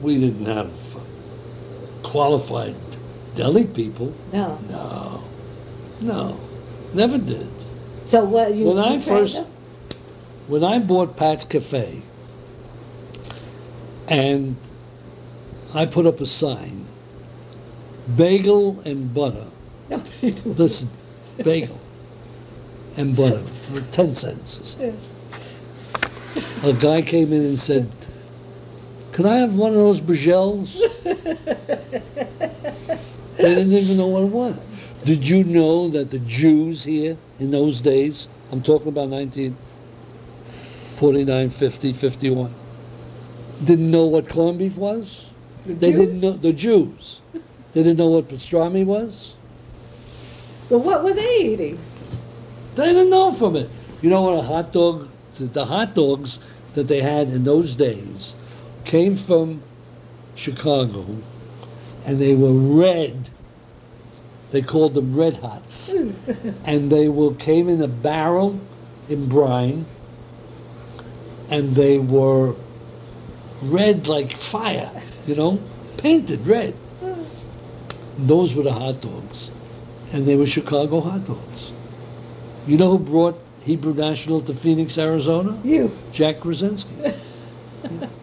we didn't have qualified deli people. No. No, never did. So what you? When I you trained first, them? when I bought Pat's Cafe, and I put up a sign, bagel and butter. No. Listen, bagel and butter for 10 cents. A guy came in and said, "Can I have one of those Brigels?" They didn't even know what it was. Did you know that the Jews here in those days, I'm talking about 1949, 50, 51, didn't know what corned beef was? They didn't know, the Jews. They didn't know what pastrami was? But what were they eating? They didn't know from it. You know what a hot dog, the hot dogs that they had in those days came from Chicago, and they were red. They called them Red Hots. And they came in a barrel in brine, and they were red like fire, painted red. Those were the hot dogs, and they were Chicago hot dogs. You know who brought Hebrew National to Phoenix, Arizona? You. Jack Krasinski.